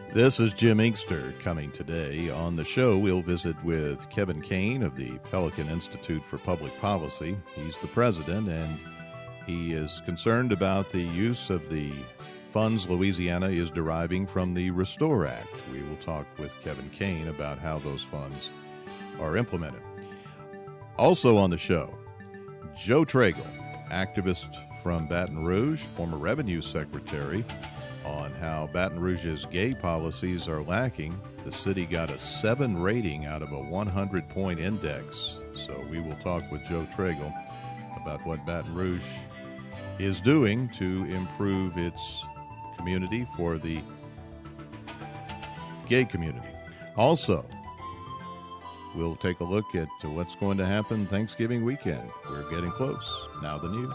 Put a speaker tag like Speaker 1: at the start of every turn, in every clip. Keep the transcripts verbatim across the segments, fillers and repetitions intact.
Speaker 1: This is Jim Inkster coming today. On the show, we'll visit with Kevin Kane of the Pelican Institute for Public Policy. He's the president, and he is concerned about the use of the funds Louisiana is deriving from the Restore Act. We will talk with Kevin Kane about how those funds are implemented. Also on the show, Joe Tragel, activist from Baton Rouge, former revenue secretary, on how Baton Rouge's gay policies are lacking. The city got a seven rating out of a one hundred point index. So we will talk with Joe Tragel about what Baton Rouge is doing to improve its community for the gay community. Also, we'll take a look at what's going to happen Thanksgiving weekend. We're getting close. Now the news.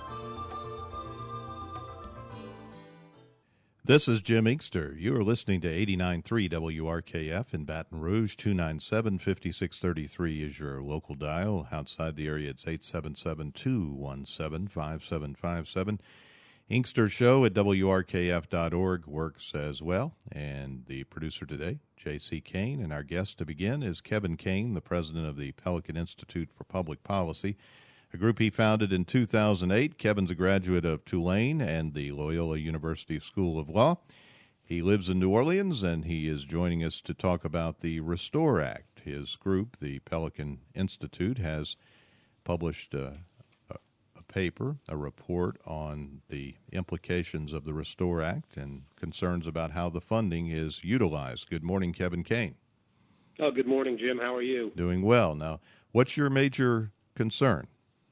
Speaker 1: This is Jim Inkster. You are listening to eighty-nine point three W R K F in Baton Rouge. Two nine seven, five six three three is your local dial. Outside the area, it's eight seven seven, two one seven, five seven five seven. Inkster Show at W R K F dot org works as well. And the producer today, J C Kane. And our guest to begin is Kevin Kane, the president of the Pelican Institute for Public Policy, a group he founded in two thousand eight. Kevin's a graduate of Tulane and the Loyola University School of Law. He lives in New Orleans, and he is joining us to talk about the Restore Act. His group, the Pelican Institute, has published a, a, a paper, a report on the implications of the Restore Act and concerns about how the funding is utilized. Good morning, Kevin Kane.
Speaker 2: Oh, good morning, Jim. How are you?
Speaker 1: Doing well. Now, what's your major concern?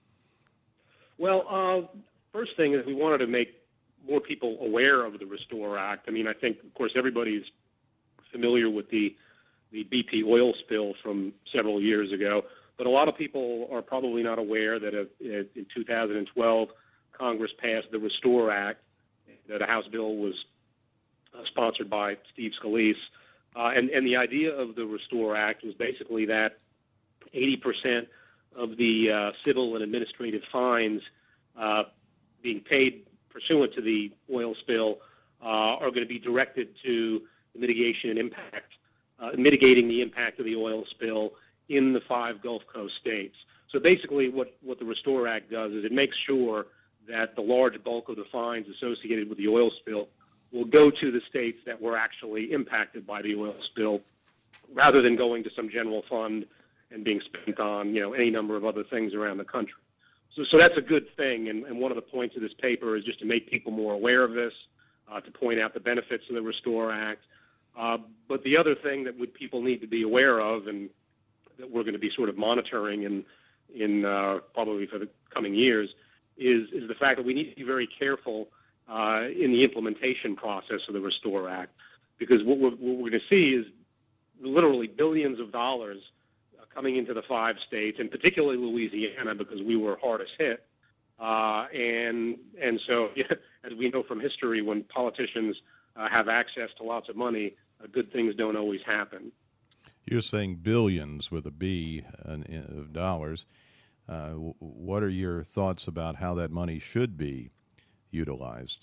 Speaker 2: Well, uh, first thing is we wanted to make more people aware of the Restore Act. I mean, I think, of course, everybody's familiar with the the B P oil spill from several years ago, but a lot of people are probably not aware that uh, in two thousand twelve, Congress passed the Restore Act. That a House bill was uh, sponsored by Steve Scalise, uh, and and the idea of the Restore Act was basically that eighty percent of the uh, civil and administrative fines uh, being paid pursuant to the oil spill uh, are going to be directed to the mitigation and impact, uh, mitigating the impact of the oil spill in the five Gulf Coast states. So basically what, what the Restore Act does is it makes sure that the large bulk of the fines associated with the oil spill will go to the states that were actually impacted by the oil spill rather than going to some general fund and being spent on, you know, any number of other things around the country. So, so that's a good thing, and, and one of the points of this paper is just to make people more aware of this, uh, to point out the benefits of the Restore Act. Uh, but the other thing that would, people need to be aware of, and that we're going to be sort of monitoring in, in uh, probably for the coming years, is, is the fact that we need to be very careful uh, in the implementation process of the Restore Act, because what we're, what we're going to see is literally billions of dollars coming into the five states, and particularly Louisiana, because we were hardest hit. Uh, and and so, yeah, as we know from history, when politicians uh, have access to lots of money, uh, good things don't always happen.
Speaker 1: You're saying billions with a B uh, of dollars. Uh, w- what are your thoughts about how that money should be utilized?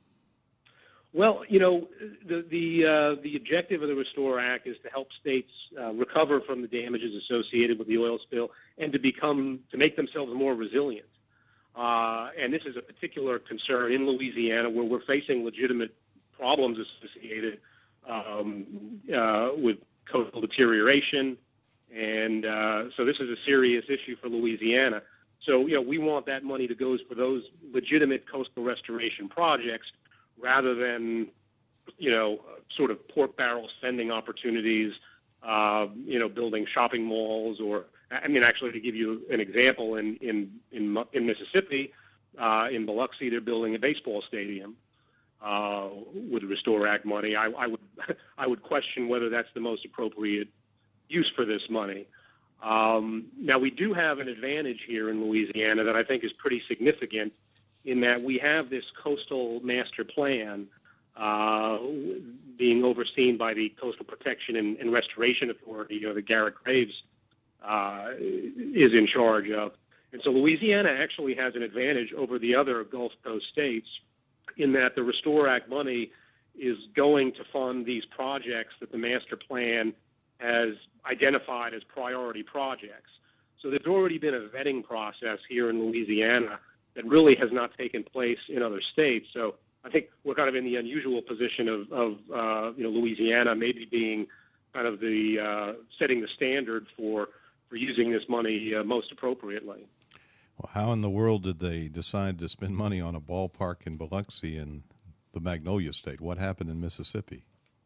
Speaker 2: Well, you know, the the uh, the objective of the Restore Act is to help states uh, recover from the damages associated with the oil spill and to become to make themselves more resilient. Uh, and this is a particular concern in Louisiana, where we're facing legitimate problems associated um, uh, with coastal deterioration, and uh, so this is a serious issue for Louisiana. So, you know, we want that money to go for those legitimate coastal restoration projects, rather than, you know, sort of pork barrel spending opportunities, uh, you know, building shopping malls or, I mean, actually, to give you an example, in in in, in Mississippi, uh, in Biloxi, they're building a baseball stadium uh, with Restore Act money. I, I would I would question whether that's the most appropriate use for this money. Um, now, we do have an advantage here in Louisiana that I think is pretty significant, in that we have this coastal master plan uh, being overseen by the Coastal Protection and, and Restoration Authority, you know, that Garrett Graves uh, is in charge of. And so Louisiana actually has an advantage over the other Gulf Coast states in that the Restore Act money is going to fund these projects that the master plan has identified as priority projects. So there's already been a vetting process here in Louisiana that really has not taken place in other states. So I think we're kind of in the unusual position of, of uh, you know, Louisiana maybe being kind of the uh, setting the standard for for using this money uh, most appropriately.
Speaker 1: Well, how in the world did they decide to spend money on a ballpark in Biloxi in the Magnolia State? What happened in Mississippi?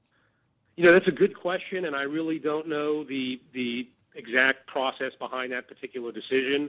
Speaker 2: You know, that's a good question, and I really don't know the the exact process behind that particular decision.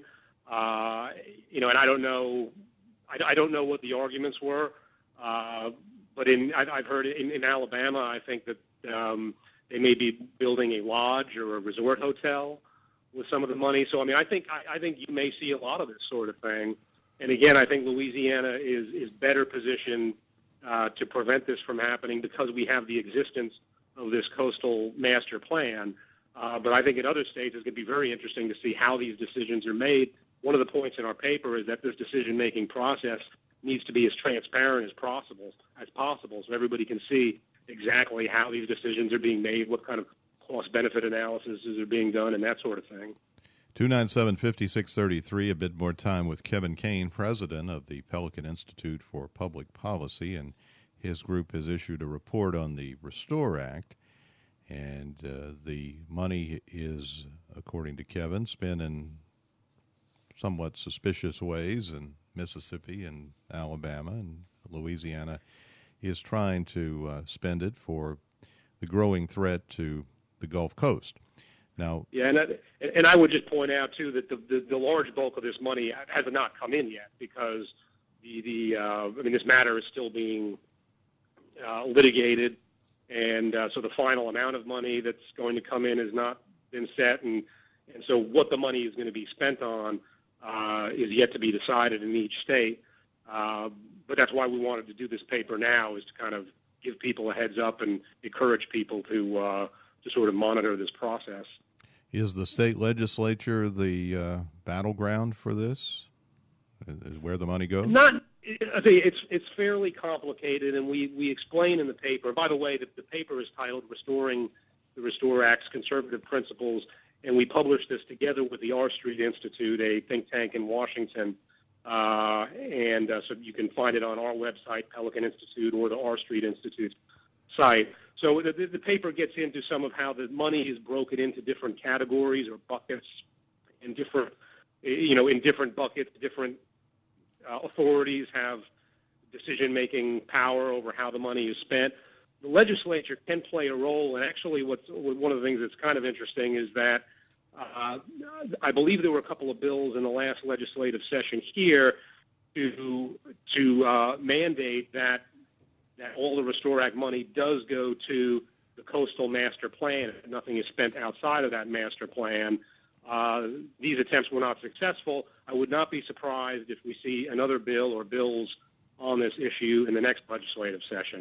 Speaker 2: Uh, you know, and I don't know, I, I don't know what the arguments were. Uh, but in I, I've heard in, in Alabama, I think that um, they may be building a lodge or a resort hotel with some of the money. So I mean, I think I, I think you may see a lot of this sort of thing. And again, I think Louisiana is is better positioned uh, to prevent this from happening because we have the existence of this coastal master plan. Uh, but I think in other states, it's going to be very interesting to see how these decisions are made. One of the points in our paper is that this decision-making process needs to be as transparent as possible, as possible, so everybody can see exactly how these decisions are being made, what kind of cost-benefit analysis are being done, and that sort of thing.
Speaker 1: two nine seven, five six three three, a bit more time with Kevin Kane, president of the Pelican Institute for Public Policy, and his group has issued a report on the Restore Act. And uh, the money is, according to Kevin, spent in somewhat suspicious ways in Mississippi and Alabama, and Louisiana is trying to uh, spend it for the growing threat to the Gulf Coast. Now,
Speaker 2: yeah, and I, and I would just point out too that the, the, the large bulk of this money has not come in yet because the the uh, I mean this matter is still being uh, litigated. And uh, so the final amount of money that's going to come in has not been set, and, and so what the money is going to be spent on uh, is yet to be decided in each state. Uh, but that's why we wanted to do this paper now, is to kind of give people a heads up and encourage people to uh, to sort of monitor this process.
Speaker 1: Is the state legislature the uh, battleground for this? Is where the money goes?
Speaker 2: Not. I think it's it's fairly complicated, and we, we explain in the paper. By the way, the, the paper is titled "Restoring the Restore Act's Conservative Principles," and we published this together with the R Street Institute, a think tank in Washington. Uh, and uh, so you can find it on our website, Pelican Institute, or the R Street Institute site. So the, the paper gets into some of how the money is broken into different categories or buckets, in different, you know, in different buckets, different. Uh, authorities have decision-making power over how the money is spent. The legislature can play a role, and actually what's, one of the things that's kind of interesting is that uh, I believe there were a couple of bills in the last legislative session here to to uh, mandate that that all the Restore Act money does go to the coastal master plan. Nothing is spent outside of that master plan. Uh, these attempts were not successful. I would not be surprised if we see another bill or bills on this issue in the next legislative session.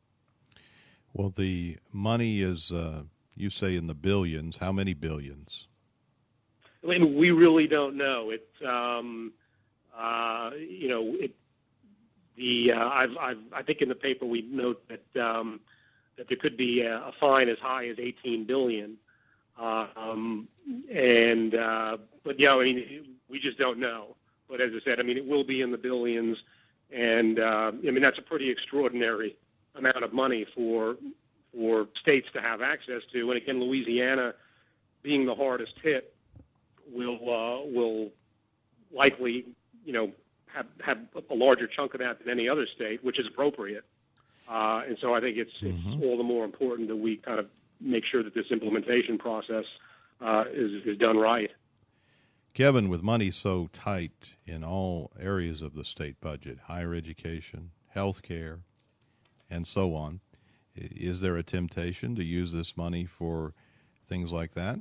Speaker 1: Well, the money is, uh, you say, in the billions. How many billions?
Speaker 2: I mean, we really don't know. It, um, uh, you know, it, the uh, I've, I've, I think in the paper we note that um, that there could be a, a fine as high as eighteen billion dollars. Uh, um, and, uh, but, yeah, I mean, we just don't know. But as I said, I mean, it will be in the billions. And, uh, I mean, that's a pretty extraordinary amount of money for, for states to have access to. And again, Louisiana, being the hardest hit, will, uh, will likely, you know, have, have a larger chunk of that than any other state, which is appropriate. Uh, and so I think it's, mm-hmm. it's all the more important that we kind of make sure that this implementation process uh, is, is done right.
Speaker 1: Kevin, with money so tight in all areas of the state budget, higher education, health care, and so on, is there a temptation to use this money for things like that?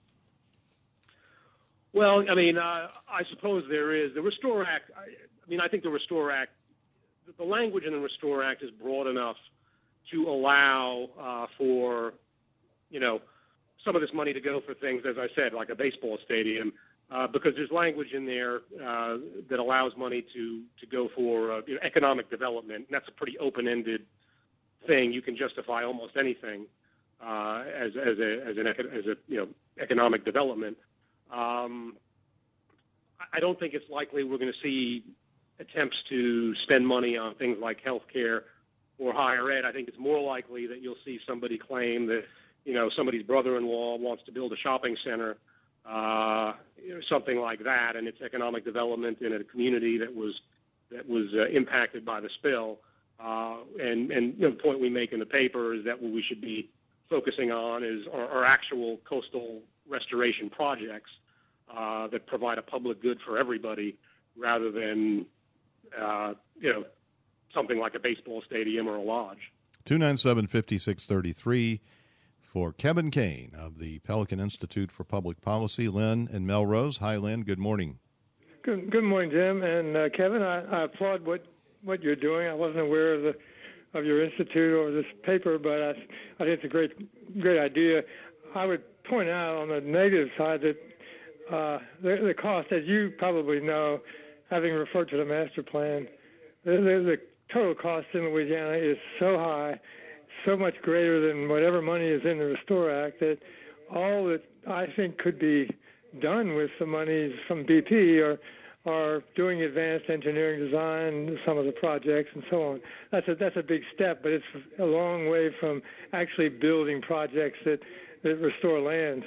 Speaker 2: Well, I mean, uh, I suppose there is. The Restore Act, I, I mean, I think the Restore Act, the language in the Restore Act is broad enough to allow uh, for you know, some of this money to go for things, as I said, like a baseball stadium, uh, because there's language in there uh, that allows money to, to go for uh, you know, economic development. And that's a pretty open-ended thing, you can justify almost anything uh, as as a as an as a you know economic development. Um, I don't think it's likely we're going to see attempts to spend money on things like healthcare or higher ed. I think it's more likely that you'll see somebody claim that, you know, somebody's brother-in-law wants to build a shopping center, uh, you know, something like that, and it's economic development in a community that was that was uh, impacted by the spill. Uh, and and you know, the point we make in the paper is that what we should be focusing on is our, our actual coastal restoration projects uh, that provide a public good for everybody, rather than uh, you know something like a baseball stadium or a lodge.
Speaker 1: two nine seven, five six three three for Kevin Kane of the Pelican Institute for Public Policy. Lynn and Melrose. Hi, Lynn. Good morning.
Speaker 3: Good, good morning, Jim. And uh, Kevin, I, I applaud what, what you're doing. I wasn't aware of the of your institute or this paper, but I, I think it's a great great idea. I would point out on the negative side that uh, the, the cost, as you probably know, having referred to the master plan, the, the, the total cost in Louisiana is so high, so much greater than whatever money is in the Restore Act, that all that I think could be done with the monies from B P are, are doing advanced engineering design, some of the projects, and so on. That's a, that's a big step, but it's a long way from actually building projects that, that restore land.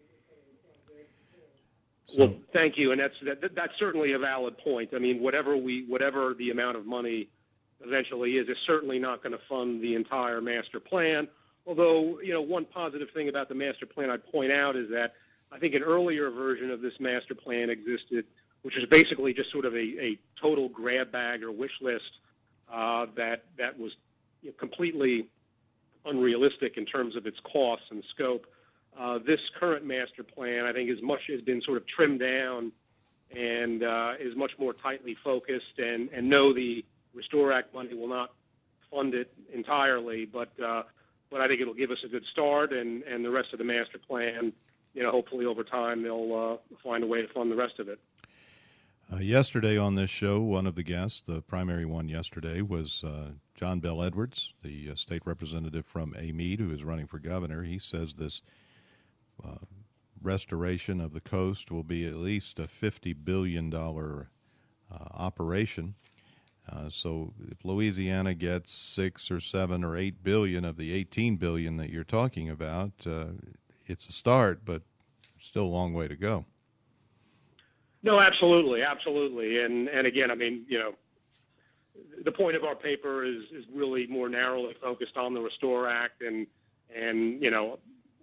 Speaker 2: Well, thank you, and that's that, that's certainly a valid point. I mean, whatever we whatever the amount of money eventually is, is certainly not going to fund the entire master plan. Although, you know, one positive thing about the master plan I'd point out is that I think an earlier version of this master plan existed, which is basically just sort of a, a total grab bag or wish list uh, that that was you know, completely unrealistic in terms of its costs and scope. Uh, this current master plan, I think, is much has been sort of trimmed down and uh, is much more tightly focused. And, and no, the Restore Act money will not fund it entirely, but uh, but I think it'll give us a good start. And, and the rest of the master plan, you know, hopefully over time they'll uh, find a way to fund the rest of it.
Speaker 1: Uh, yesterday on this show, one of the guests, the primary one yesterday, was uh, John Bell Edwards, the uh, state representative from Amede, who is running for governor. He says this uh, restoration of the coast will be at least a fifty billion dollars uh, operation. Uh, so if Louisiana gets six or seven or eight billion of the eighteen billion that you're talking about, uh, it's a start, but still a long way to go.
Speaker 2: No, absolutely, absolutely, and and again, I mean, you know, the point of our paper is is really more narrowly focused on the Restore Act, and and you know,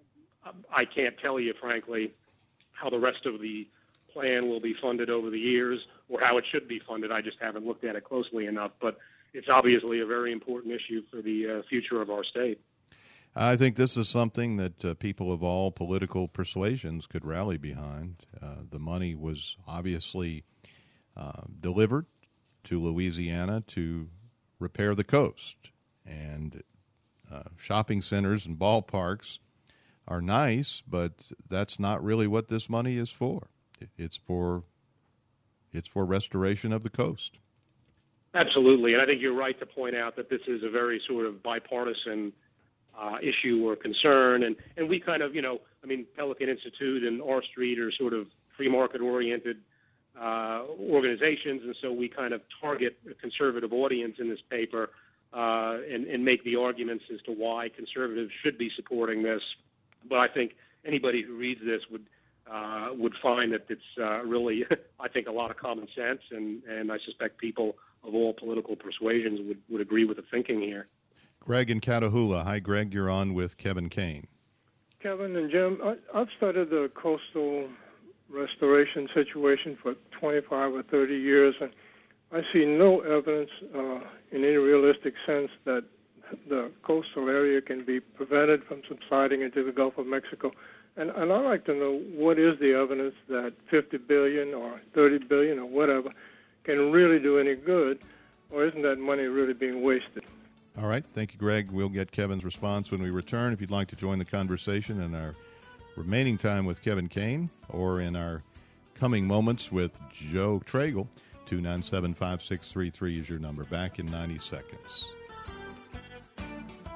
Speaker 2: I can't tell you frankly how the rest of the plan will be funded over the years or how it should be funded. I just haven't looked at it closely enough, but it's obviously a very important issue for the uh, future of our state.
Speaker 1: I think this is something that uh, people of all political persuasions could rally behind. Uh, the money was obviously uh, delivered to Louisiana to repair the coast, and uh, shopping centers and ballparks are nice, but that's not really what this money is for. It's for it's for restoration of the coast.
Speaker 2: Absolutely, and I think you're right to point out that this is a very sort of bipartisan uh, issue or concern, and, and we kind of, you know, I mean, Pelican Institute and R Street are sort of free market-oriented uh, organizations, and so we kind of target a conservative audience in this paper uh, and, and make the arguments as to why conservatives should be supporting this. But I think anybody who reads this would uh, would find that it's uh, really, I think, a lot of common sense, and, and I suspect people of all political persuasions would, would agree with the thinking here.
Speaker 1: Greg in Catahoula. Hi, Greg. You're on with Kevin Kane.
Speaker 3: Kevin and Jim, I, I've studied the coastal restoration situation for twenty-five or thirty years, and I see no evidence uh, in any realistic sense that the coastal area can be prevented from subsiding into the Gulf of Mexico. And, and I'd like to know, what is the evidence that fifty billion dollars or thirty billion dollars or whatever can really do any good, or isn't that money really being wasted?
Speaker 1: All right. Thank you, Greg. We'll get Kevin's response when we return. If you'd like to join the conversation in our remaining time with Kevin Kane or in our coming moments with Joe Tragle, two nine seven, five six three three is your number. Back in ninety seconds.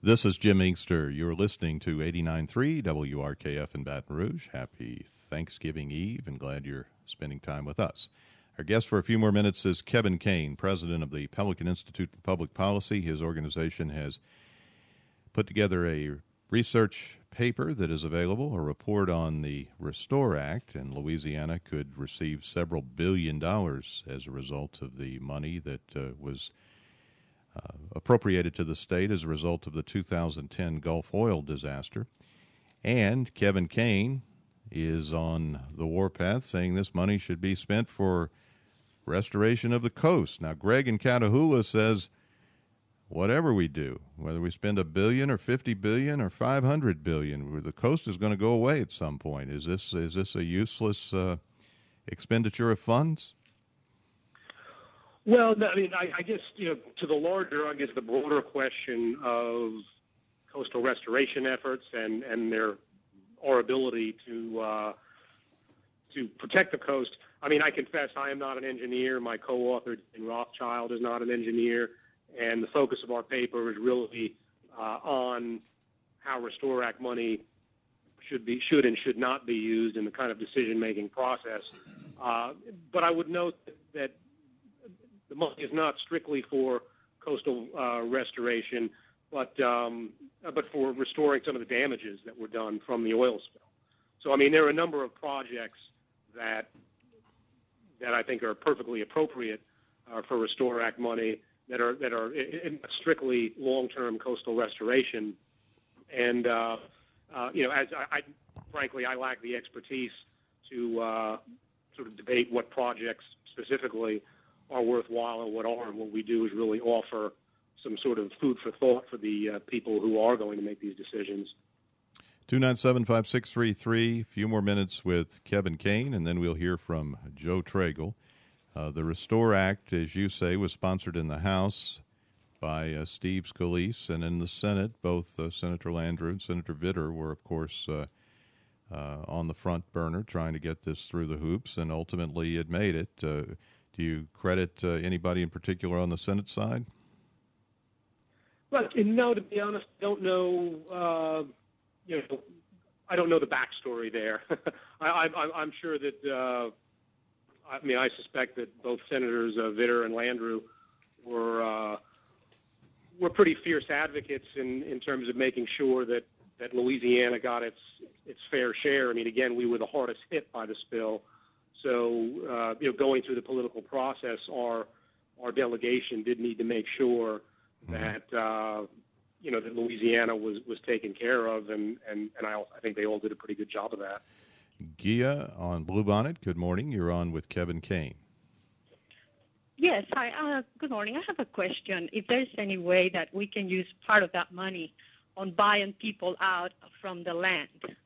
Speaker 1: This is Jim Inkster. You're listening to eighty-nine point three W R K F in Baton Rouge. Happy Thanksgiving Eve, and glad you're spending time with us. Our guest for a few more minutes is Kevin Kane, president of the Pelican Institute for Public Policy. His organization has put together a research paper that is available, a report on the Restore Act, and Louisiana could receive several billion dollars as a result of the money that uh, was Uh, appropriated to the state as a result of the two thousand ten Gulf oil disaster. And Kevin Kane is on the warpath saying this money should be spent for restoration of the coast. Now, Greg in Catahoula says whatever we do, whether we spend a billion or fifty billion or five hundred billion, the coast is going to go away at some point. Is this, is this a useless uh, expenditure of funds?
Speaker 2: Well, no, I mean, I, I guess, you know, to the larger, I guess the broader question of coastal restoration efforts and, and their our ability to uh, to protect the coast. I mean, I confess I am not an engineer. My co-author, Dan Rothschild, is not an engineer, and the focus of our paper is really uh, on how Restore Act money should be, should and should not be used in the kind of decision-making process. Uh, but I would note that, that the money is not strictly for coastal uh, restoration, but um, but for restoring some of the damages that were done from the oil spill. So, I mean, there are a number of projects that that I think are perfectly appropriate uh, for Restore Act money that are that are in strictly long-term coastal restoration. And uh, uh, you know, as I, I frankly, I lack the expertise to uh, sort of debate what projects specifically are worthwhile and what aren't. What we do is really offer some sort of food for thought for the uh, people who are going to make these decisions.
Speaker 1: two nine seven, five six three three, a few more minutes with Kevin Kane, and then we'll hear from Joe Tragle. Uh, the Restore Act, as you say, was sponsored in the House by uh, Steve Scalise, and in the Senate, both uh, Senator Landrieu and Senator Vitter were, of course, uh, uh, on the front burner trying to get this through the hoops, and ultimately it made it. Uh, Do you credit uh, anybody in particular on the Senate side?
Speaker 2: Well, no, to be honest, I don't know. Uh, you know, I don't know the backstory there. I, I, I'm sure that. Uh, I mean, I suspect that both Senators uh, Vitter and Landrieu were uh, were pretty fierce advocates in, in terms of making sure that, that Louisiana got its its fair share. I mean, again, we were the hardest hit by the spill. So, uh, you know, going through the political process, our our delegation did need to make sure that, uh, you know, that Louisiana was, was taken care of, and, and, and I, I think they all did a pretty good job of that.
Speaker 1: Gia on Bluebonnet, good morning. You're on with Kevin Kane.
Speaker 4: Yes, hi. Uh, good morning. I have a question. If there's any way that we can use part of that money on buying people out from the land.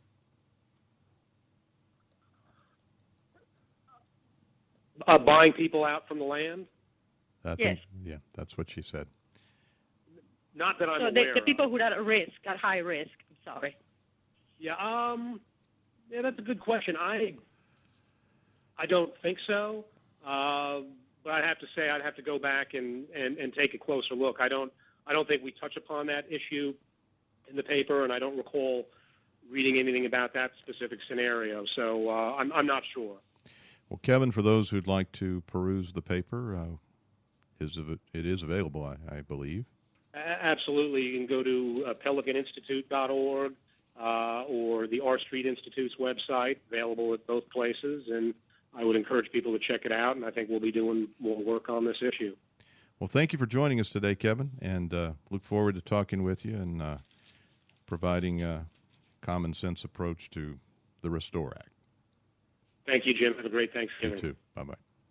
Speaker 2: Uh, buying people out from the land?
Speaker 1: I
Speaker 4: yes.
Speaker 1: Think, yeah, that's what she said.
Speaker 2: Not that I'm
Speaker 4: so
Speaker 2: aware
Speaker 4: the, the people
Speaker 2: of.
Speaker 4: who are at risk, at high risk. I'm sorry.
Speaker 2: Yeah, um, yeah, that's a good question. I, I don't think so. Uh, but I'd have to say I'd have to go back and, and, and take a closer look. I don't, I don't think we touch upon that issue in the paper, and I don't recall reading anything about that specific scenario. So uh, I'm, I'm not sure.
Speaker 1: Well, Kevin, for those who'd like to peruse the paper, uh, is it is available, I, I believe.
Speaker 2: Absolutely. You can go to uh, pelican institute dot org uh, or the R Street Institute's website, available at both places, and I would encourage people to check it out, and I think we'll be doing more work on this issue.
Speaker 1: Well, thank you for joining us today, Kevin, and uh, look forward to talking with you and uh, providing a common sense approach to the Restore Act.
Speaker 2: Thank you, Jim. Have a great Thanksgiving.
Speaker 1: You too. Bye-bye.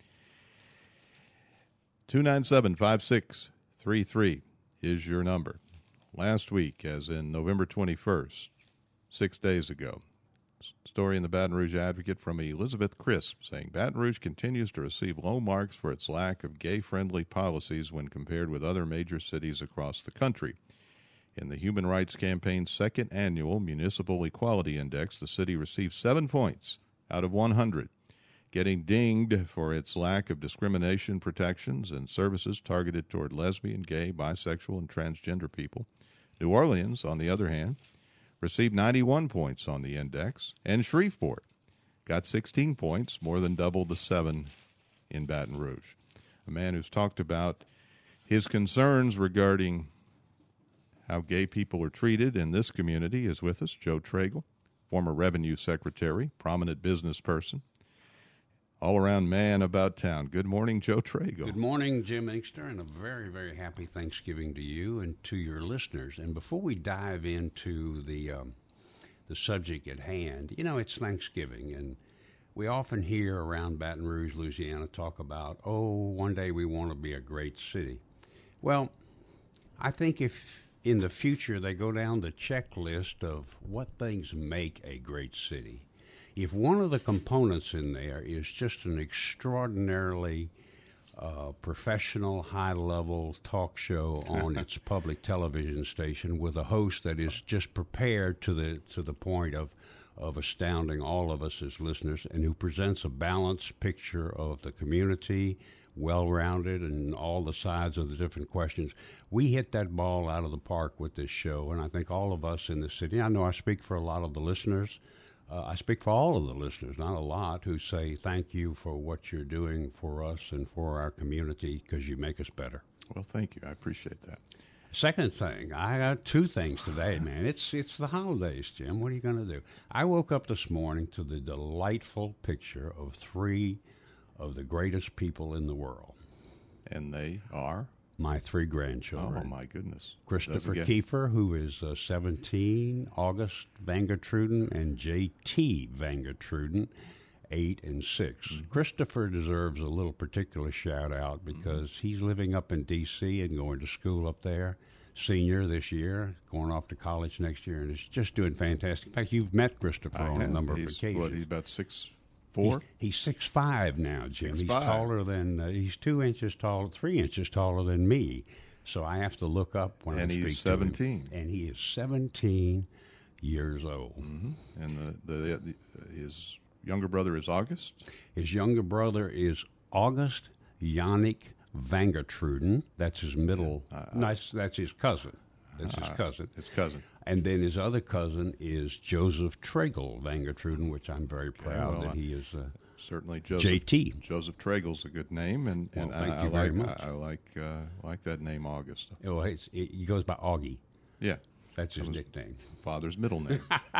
Speaker 1: two nine seven, five six three three is your number. Last week, as in November twenty-first, six days ago, story in the Baton Rouge Advocate from Elizabeth Crisp saying Baton Rouge continues to receive low marks for its lack of gay-friendly policies when compared with other major cities across the country. In the Human Rights Campaign's second annual Municipal Equality Index, the city received seven points out of one hundred, getting dinged for its lack of discrimination protections and services targeted toward lesbian, gay, bisexual, and transgender people. New Orleans, on the other hand, received ninety-one points on the index, and Shreveport got sixteen points, more than double the seven in Baton Rouge. A man who's talked about his concerns regarding how gay people are treated in this community is with us. Joe Tragel, former revenue secretary, prominent business person, all-around man about town. Good morning, Joe Tragel.
Speaker 5: Good morning, Jim Inkster, and a very, very happy Thanksgiving to you and to your listeners. And before we dive into the um, the subject at hand, you know, it's Thanksgiving, and we often hear around Baton Rouge, Louisiana, talk about, oh, one day we want to be a great city. Well, I think if in the future they go down the checklist of what things make a great city, if one of the components in there is just an extraordinarily uh, professional, high-level talk show on its public television station with a host that is just prepared to the to the point of of astounding all of us as listeners, and who presents a balanced picture of the community, well-rounded, and all the sides of the different questions. We hit that ball out of the park with this show, and I think all of us in the city, I know I speak for a lot of the listeners, uh, I speak for all of the listeners, not a lot, who say thank you for what you're doing for us and for our community, because you make us better.
Speaker 1: Well, thank you. I appreciate that.
Speaker 5: Second thing, I got two things today, man. It's it's the holidays, Jim. What are you going to do? I woke up this morning to the delightful picture of three of the greatest people in the world.
Speaker 1: And they are?
Speaker 5: My three grandchildren.
Speaker 1: Oh, my goodness.
Speaker 5: Christopher
Speaker 1: get...
Speaker 5: Kiefer, who is uh, seventeen, August Vangertruden, and J T Vangertruden, eight and six. Mm-hmm. Christopher deserves a little particular shout-out because mm-hmm. he's living up in D C and going to school up there. Senior this year, going off to college next year, and is just doing fantastic. In fact, you've met Christopher
Speaker 1: I
Speaker 5: on
Speaker 1: have.
Speaker 5: a number
Speaker 1: he's,
Speaker 5: of occasions.
Speaker 1: What, he's about six four?
Speaker 5: He, he's six five now, Jim.
Speaker 1: Six
Speaker 5: he's
Speaker 1: five.
Speaker 5: taller than, uh, he's two inches taller, three inches taller than me. So I have to look up when
Speaker 1: and
Speaker 5: I speak
Speaker 1: he's
Speaker 5: to him.
Speaker 1: seventeen.
Speaker 5: And he is seventeen years old.
Speaker 1: Mm-hmm. And the, the, the his younger brother is August?
Speaker 5: His younger brother is August Yannick Vangertruden. That's his middle. Uh, that's, that's his cousin. That's his
Speaker 1: uh,
Speaker 5: cousin.
Speaker 1: His cousin.
Speaker 5: And then his other cousin is Joseph Tragel Vangertruden, which I'm very proud
Speaker 1: well,
Speaker 5: that he is. Uh,
Speaker 1: certainly, Joseph.
Speaker 5: J T.
Speaker 1: Joseph Tragel's a good name, and, and
Speaker 5: well, thank
Speaker 1: I,
Speaker 5: you
Speaker 1: I
Speaker 5: very
Speaker 1: like
Speaker 5: much.
Speaker 1: I, I like uh, like that name, August.
Speaker 5: Well, it's, it, he goes by Augie.
Speaker 1: Yeah,
Speaker 5: that's his
Speaker 1: that was
Speaker 5: nickname.
Speaker 1: Father's middle name.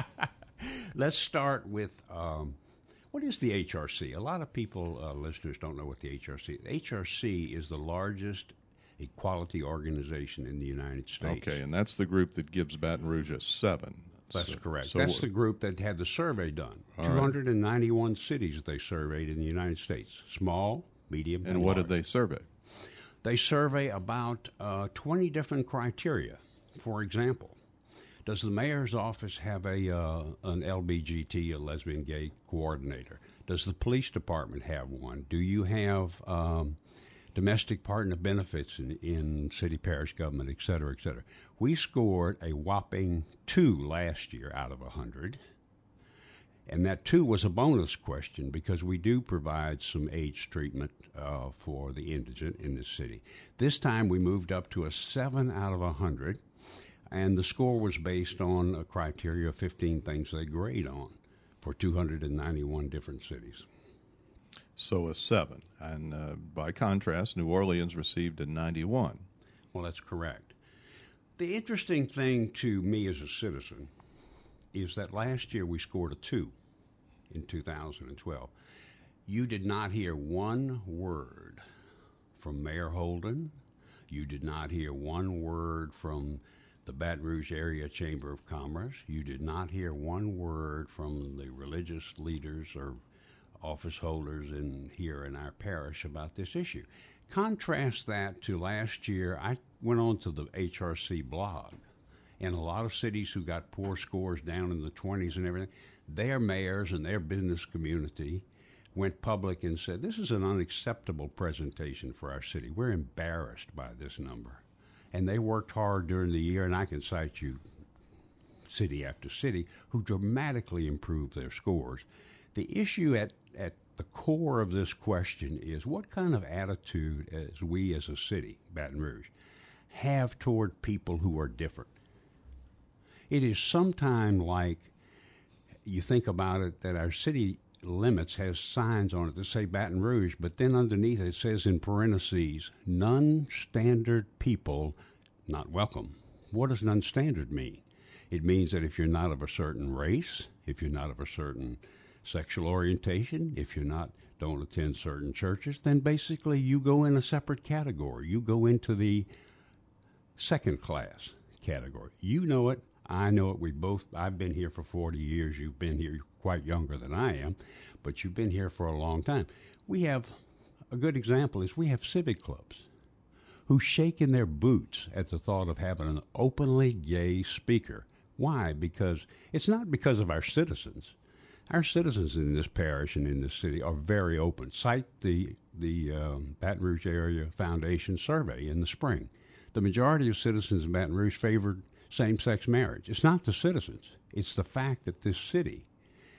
Speaker 5: Let's start with. Um, What is the H R C? A lot of people, uh, listeners, don't know what the H R C is. The H R C is the largest equality organization in the United States.
Speaker 1: Okay, and that's the group that gives Baton Rouge a seven.
Speaker 5: That's
Speaker 1: so,
Speaker 5: correct.
Speaker 1: So
Speaker 5: that's the group that had the survey done. two hundred ninety-one right. cities they surveyed in the United States. Small, medium, and,
Speaker 1: and what
Speaker 5: large.
Speaker 1: did they survey?
Speaker 5: They survey about uh, twenty different criteria. For example, does the mayor's office have a uh, an L B G T, a lesbian gay coordinator? Does the police department have one? Do you have um, domestic partner benefits in, in city parish government, et cetera, et cetera? We scored a whopping two last year out of one hundred. And that two was a bonus question because we do provide some AIDS treatment uh, for the indigent in the city. This time we moved up to a seven out of one hundred. And the score was based on a criteria of fifteen things they grade on for two hundred ninety-one different cities.
Speaker 1: So a seven. And uh, by contrast, New Orleans received a ninety-one.
Speaker 5: Well, that's correct. The interesting thing to me as a citizen is that last year we scored a two in two thousand twelve. You did not hear one word from Mayor Holden. You did not hear one word from the Baton Rouge Area Chamber of Commerce. You did not hear one word from the religious leaders or office holders in here in our parish about this issue. Contrast that to last year. I went on to the H R C blog, and a lot of cities who got poor scores down in the twenties and everything, their mayors and their business community went public and said, this is an unacceptable presentation for our city. We're embarrassed by this number. And they worked hard during the year, and I can cite you city after city, who dramatically improved their scores. The issue at, at the core of this question is what kind of attitude as we as a city, Baton Rouge, have toward people who are different. It is sometime like you think about it that our city limits has signs on it that say Baton Rouge, but then underneath it says in parentheses, non-standard people not welcome. What does non-standard mean? It means that if you're not of a certain race, if you're not of a certain sexual orientation, if you're not don't attend certain churches, then basically you go in a separate category. You go into the second class category. You know it. I know it. We both, I've been here for forty years. You've been here quite younger than I am, but you've been here for a long time. We have, a good example is we have civic clubs who shake in their boots at the thought of having an openly gay speaker. Why? Because it's not because of our citizens. Our citizens in this parish and in this city are very open. Cite the, the um, Baton Rouge Area Foundation survey in the spring. The majority of citizens in Baton Rouge favored same-sex marriage. It's not the citizens. It's the fact that this city,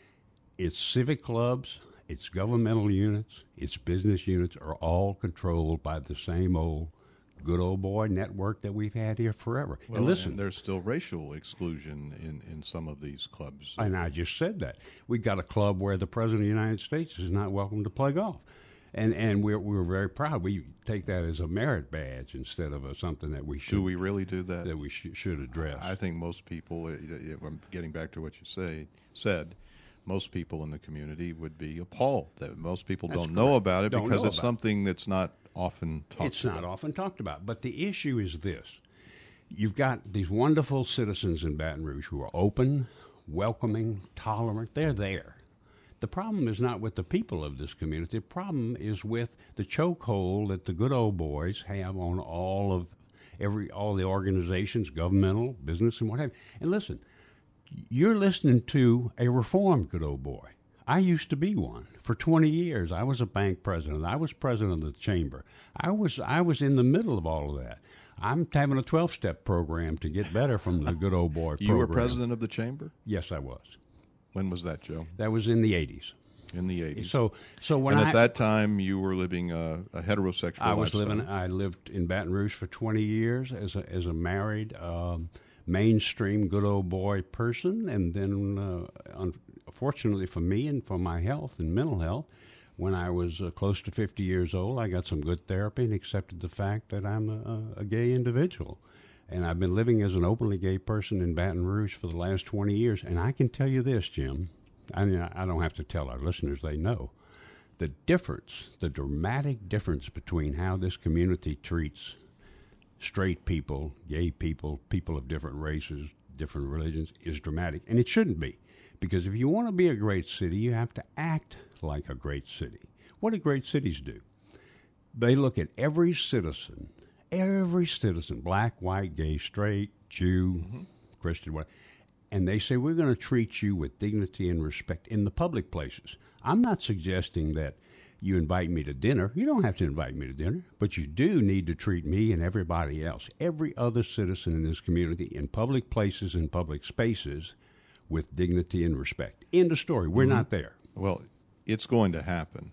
Speaker 5: its civic clubs, its governmental units, its business units are all controlled by the same old good old boy network that we've had here forever.
Speaker 1: Well,
Speaker 5: and listen,
Speaker 1: and there's still racial exclusion in, in some of these clubs.
Speaker 5: And I just said that. We've got a club where the President of the United States is not welcome to play golf. And and we're, we're very proud. We take that as a merit badge instead of a, something that we should.
Speaker 1: Do we really do that?
Speaker 5: That we sh- should address.
Speaker 1: I think most people, I'm getting back to what you say said, most people in the community would be appalled that most people
Speaker 5: That's
Speaker 1: don't
Speaker 5: correct.
Speaker 1: know about it
Speaker 5: Don't
Speaker 1: because
Speaker 5: know
Speaker 1: it's
Speaker 5: about
Speaker 1: something that's not often talked
Speaker 5: It's
Speaker 1: about.
Speaker 5: not often talked about. But the issue is this. You've got these wonderful citizens in Baton Rouge who are open, welcoming, tolerant. They're there. The problem is not with the people of this community. The problem is with the chokehold that the good old boys have on all of every all the organizations, governmental, business, and what have you. And listen, you're listening to a reformed good old boy. I used to be one. For twenty years, I was a bank president. I was president of the chamber. I was I was in the middle of all of that. I'm having a twelve-step program to get better from the good old boy program.
Speaker 1: You were president of the chamber?
Speaker 5: Yes, I was.
Speaker 1: When was that, Joe?
Speaker 5: That was in the eighties.
Speaker 1: In the eighties.
Speaker 5: So, so when
Speaker 1: and
Speaker 5: I,
Speaker 1: at that time, you were living a, a heterosexual
Speaker 5: I was
Speaker 1: lifestyle.
Speaker 5: living. I lived in Baton Rouge for twenty years as a as a married, um, mainstream good old boy person, and then, uh, unfortunately for me and for my health and mental health, when I was uh, close to fifty years old, I got some good therapy and accepted the fact that I'm a, a gay individual. And I've been living as an openly gay person in Baton Rouge for the last twenty years. And I can tell you this, Jim, I mean, I don't have to tell our listeners, they know. The difference, the dramatic difference between how this community treats straight people, gay people, people of different races, different religions is dramatic. And it shouldn't be. Because if you want to be a great city, you have to act like a great city. What do great cities do? They look at every citizen, every citizen, black, white, gay, straight, Jew, mm-hmm. Christian, whatever, and they say, we're going to treat you with dignity and respect in the public places. I'm not suggesting that you invite me to dinner. You don't have to invite me to dinner, but you do need to treat me and everybody else, every other citizen in this community, in public places and public spaces, with dignity and respect. End of story. We're mm-hmm. not there.
Speaker 1: Well, it's going to happen.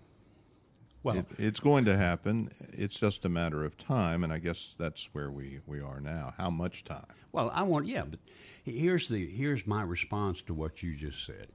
Speaker 5: Well,
Speaker 1: it, it's going to happen. It's just a matter of time, and I guess that's where we, we are now. How much time?
Speaker 5: Well, I want, yeah, but here's the here's my response to what you just said.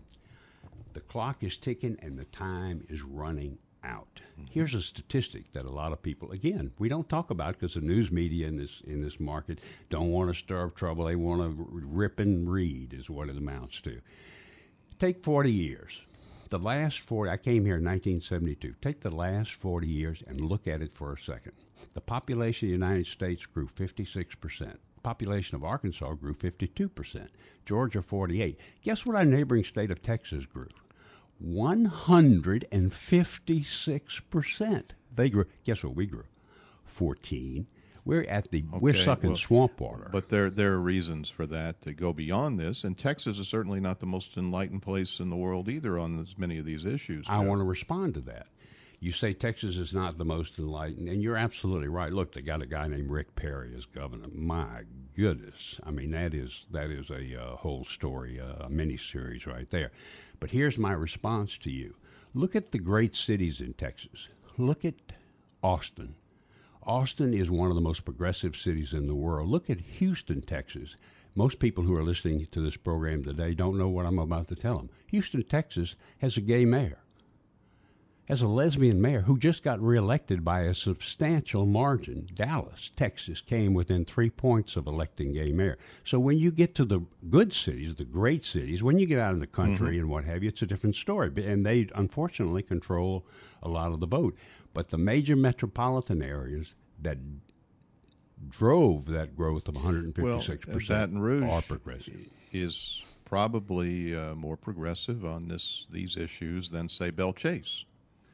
Speaker 5: The clock is ticking, and the time is running out. Mm-hmm. Here's a statistic that a lot of people, again, we don't talk about because the news media in this in this market don't want to stir up trouble. They want to rip and read is what it amounts to. Take forty years. The last forty, I came here in nineteen seventy-two. Take the last forty years and look at it for a second. The population of the United States grew fifty-six percent. The population of Arkansas grew fifty-two percent. Georgia, forty-eight. Guess what our neighboring state of Texas grew? one hundred fifty-six percent. They grew. Guess what we grew? fourteen. We're at the, okay, we're sucking well, swamp water.
Speaker 1: But there there are reasons for that to go beyond this, and Texas is certainly not the most enlightened place in the world either on as many of these issues.
Speaker 5: I want to respond to that. You say Texas is not the most enlightened, and you're absolutely right. Look, they got a guy named Rick Perry as governor. My goodness. I mean, that is that is a uh, whole story, uh, a mini-series right there. But here's my response to you. Look at the great cities in Texas. Look at Austin. Austin is one of the most progressive cities in the world. Look at Houston, Texas. Most people who are listening to this program today don't know what I'm about to tell them. Houston, Texas has a gay mayor, has a lesbian mayor who just got reelected by a substantial margin. Dallas, Texas came within three points of electing gay mayor. So when you get to the good cities, the great cities, when you get out in the country mm-hmm. and what have you, it's a different story. And they unfortunately control a lot of the vote. But the major metropolitan areas that drove that growth of one hundred fifty-six percent
Speaker 1: well, Baton Rouge
Speaker 5: are progressive.
Speaker 1: Is probably uh, more progressive on this these issues than, say, Belle Chase.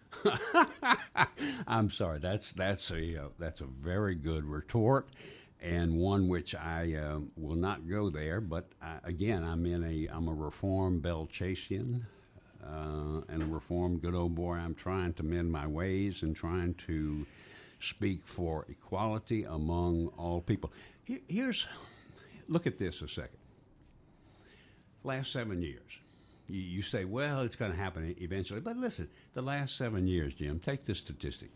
Speaker 5: I'm sorry. That's that's a uh, that's a very good retort, and one which I uh, will not go there. But I, again, I'm in a I'm a reformed Belle Chasian uh, and a reformed good old boy. I'm trying to mend my ways and trying to speak for equality among all people. Here, here's look at this a second. Last seven years. You, you say, well, it's going to happen eventually. But listen, the last seven years, Jim, take this statistic.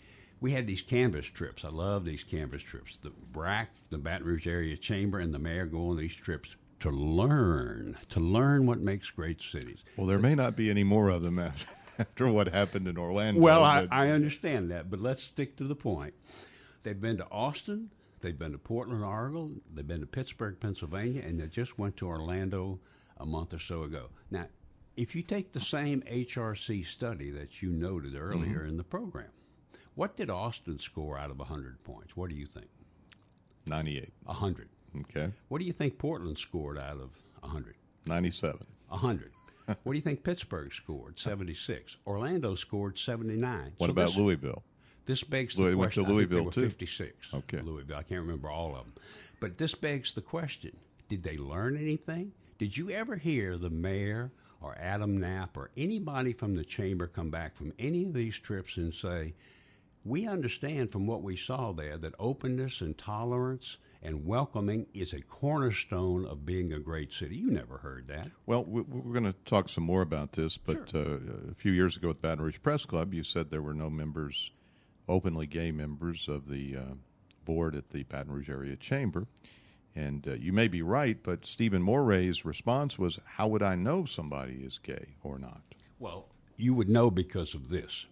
Speaker 5: We had these canvas trips. I love these canvas trips. The B R A C, the Baton Rouge Area Chamber, and the mayor go on these trips to learn, to learn what makes great cities.
Speaker 1: Well, there may not be any more of them after what happened in Orlando.
Speaker 5: Well, I, I understand that, but let's stick to the point. They've been to Austin. They've been to Portland, Oregon. They've been to Pittsburgh, Pennsylvania, and they just went to Orlando a month or so ago. Now, if you take the same H R C study that you noted earlier mm-hmm. in the program, what did Austin score out of one hundred points? What do you think?
Speaker 1: ninety-eight.
Speaker 5: one hundred.
Speaker 1: Okay.
Speaker 5: What do you think Portland scored out of one hundred?
Speaker 1: ninety-seven.
Speaker 5: one hundred. What do you think Pittsburgh scored? seventy-six. Orlando scored seventy-nine.
Speaker 1: What
Speaker 5: so
Speaker 1: about
Speaker 5: this,
Speaker 1: Louisville?
Speaker 5: This begs the
Speaker 1: Louis,
Speaker 5: question.
Speaker 1: Went to Louisville,
Speaker 5: I think they were
Speaker 1: too.
Speaker 5: fifty-six.
Speaker 1: Okay.
Speaker 5: Louisville. I can't remember all of them. But this begs the question, did they learn anything? Did you ever hear the mayor or Adam Knapp or anybody from the chamber come back from any of these trips and say, we understand from what we saw there that openness and tolerance and welcoming is a cornerstone of being a great city? You never heard that.
Speaker 1: Well, we, we're going to talk some more about this, but
Speaker 5: Sure.
Speaker 1: uh, a few years ago at Baton Rouge Press Club, you said there were no members, openly gay members of the uh, board at the Baton Rouge Area Chamber. And uh, you may be right, but Stephen Moray's response was, how would I know somebody is gay or not?
Speaker 5: Well, you would know because of this.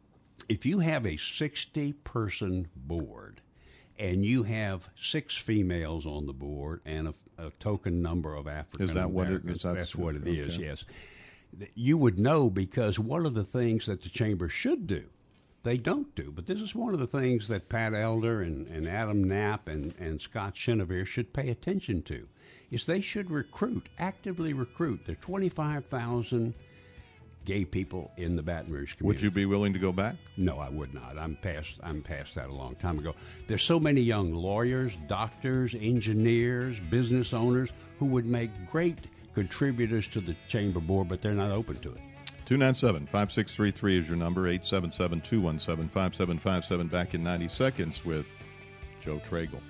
Speaker 5: If you have a sixty-person board and you have six females on the board and a, a token number of African
Speaker 1: Is that what it
Speaker 5: Americans,
Speaker 1: is? That
Speaker 5: that's what it
Speaker 1: okay.
Speaker 5: is, yes. You would know because one of the things that the chamber should do, they don't do, but this is one of the things that Pat Elder and, and Adam Knapp and, and Scott Chenevert should pay attention to, is they should recruit, actively recruit. There are twenty-five thousand gay people in the Baton Rouge community.
Speaker 1: Would you be willing to go back?
Speaker 5: No, I would not. I'm past, I'm past that a long time ago. There's so many young lawyers, doctors, engineers, business owners who would make great contributors to the chamber board, but they're not open to it.
Speaker 1: two nine seven, five six three three is your number, eight seven seven, two one seven, five seven five seven. Back in ninety seconds with Joe Tragle.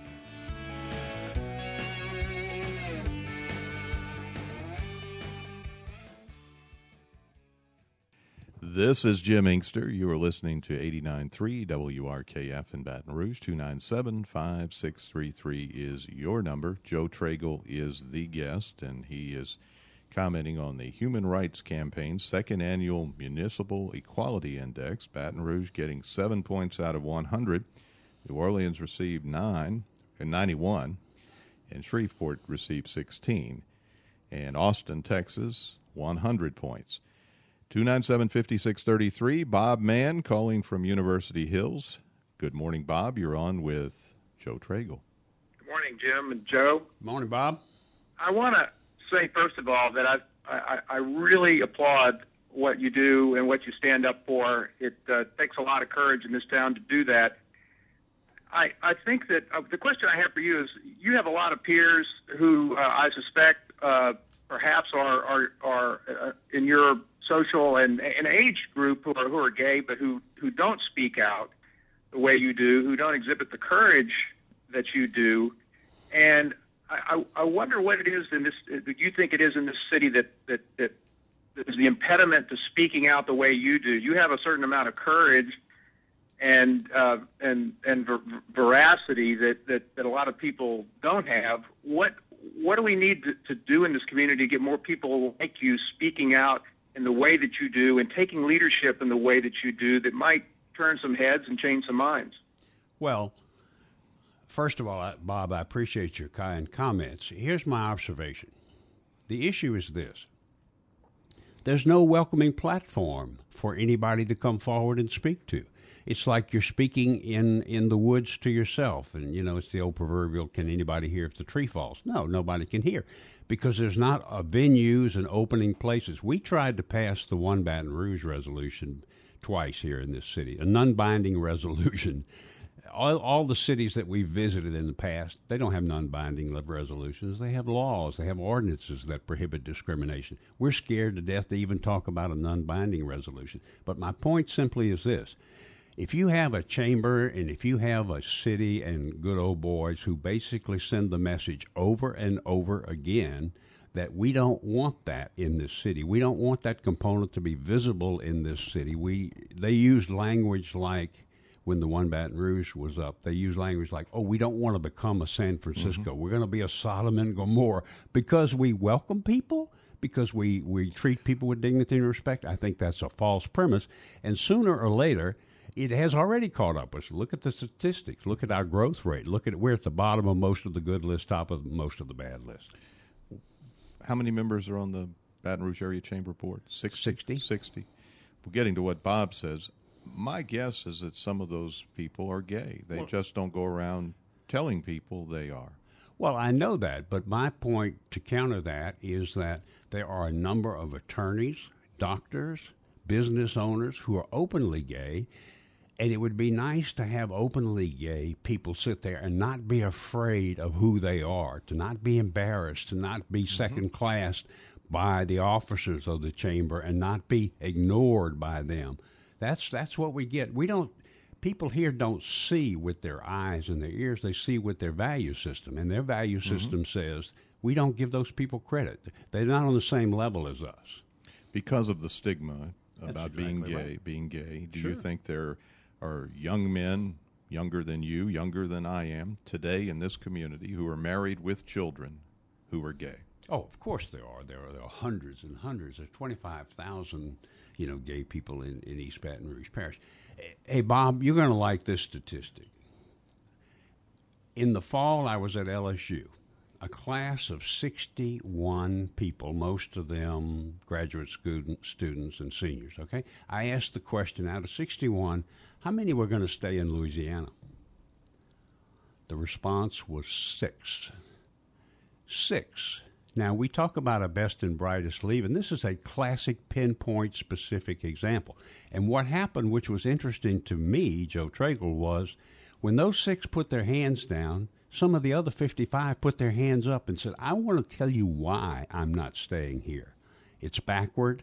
Speaker 1: This is Jim Inkster. You are listening to eighty-nine point three W R K F in Baton Rouge. two nine seven, five six three three is your number. Joe Tragle is the guest, and he is commenting on the Human Rights Campaign's second annual Municipal Equality Index. Baton Rouge getting seven points out of one hundred. New Orleans received nine and ninety-one, and Shreveport received sixteen. And Austin, Texas, one hundred points. two nine seven, five six three three. Bob Mann calling from University Hills. Good morning, Bob. You're on with Joe Tragle.
Speaker 6: Good morning, Jim and Joe.
Speaker 5: Good morning, Bob.
Speaker 6: I want to say, first of all, that I, I, I really applaud what you do and what you stand up for. It uh, takes a lot of courage in this town to do that. I, I think that uh, the question I have for you is, you have a lot of peers who uh, I suspect uh, perhaps are, are, are uh, in your social and, and age group who are, who are gay, but who, who don't speak out the way you do, who don't exhibit the courage that you do. And I, I wonder what it is in this, that you think it is in this city that, that, that, that is the impediment to speaking out the way you do. You have a certain amount of courage and uh, and and ver- veracity that, that, that a lot of people don't have. What what do we need to, to do in this community to get more people like you speaking out in the way that you do and taking leadership in the way that you do that might turn some heads and change some minds?
Speaker 5: Well, first of all, Bob, I appreciate your kind comments. Here's my observation. The issue is this. There's no welcoming platform for anybody to come forward and speak to. It's like you're speaking in, in the woods to yourself. And, you know, it's the old proverbial, can anybody hear if the tree falls? No, nobody can hear because there's not a venues and opening places. We tried to pass the One Baton Rouge resolution twice here in this city, a non-binding resolution. All, all the cities that we've visited in the past, they don't have non-binding resolutions. They have laws. They have ordinances that prohibit discrimination. We're scared to death to even talk about a non-binding resolution. But my point simply is this. If you have a chamber and if you have a city and good old boys who basically send the message over and over again that we don't want that in this city, we don't want that component to be visible in this city. We they used language like, when the One Baton Rouge was up, they used language like, oh, we don't want to become a San Francisco. Mm-hmm. We're going to be a Sodom and Gomorrah because we welcome people, because we, we treat people with dignity and respect. I think that's a false premise. And sooner or later, it has already caught up with us. Look at the statistics. Look at our growth rate. Look at it. We're at the bottom of most of the good list, top of most of the bad list.
Speaker 1: How many members are on the Baton Rouge Area Chamber Board? sixty?
Speaker 5: sixty.
Speaker 1: sixty. Well, getting to what Bob says, my guess is that some of those people are gay. They well, just don't go around telling people they are.
Speaker 5: Well, I know that, but my point to counter that is that there are a number of attorneys, doctors, business owners who are openly gay, and it would be nice to have openly gay people sit there and not be afraid of who they are, to not be embarrassed, to not be mm-hmm. second-classed by the officers of the chamber and not be ignored by them. That's that's what we get. We don't. People here don't see with their eyes and their ears. They see with their value system, and their value system mm-hmm. says we don't give those people credit. They're not on the same level as us
Speaker 1: because of the stigma about
Speaker 5: exactly
Speaker 1: being gay.
Speaker 5: Right.
Speaker 1: Being gay. Do
Speaker 5: sure.
Speaker 1: you think there are young men, younger than you, younger than I am, today in this community who are married with children who are gay?
Speaker 5: Oh, of course there are. There are, there are hundreds and hundreds. There's twenty-five thousand, you know, gay people in, in East Baton Rouge Parish. Hey, Bob, you're going to like this statistic. In the fall, I was at L S U. A class of sixty-one people, most of them graduate student, students and seniors, okay? I asked the question, out of sixty-one, how many were going to stay in Louisiana? The response was six. Six. Now, we talk about a best and brightest leave, and this is a classic pinpoint specific example. And what happened, which was interesting to me, Joe Tragel, was when those six put their hands down, some of the other fifty-five put their hands up and said, I want to tell you why I'm not staying here. It's backward.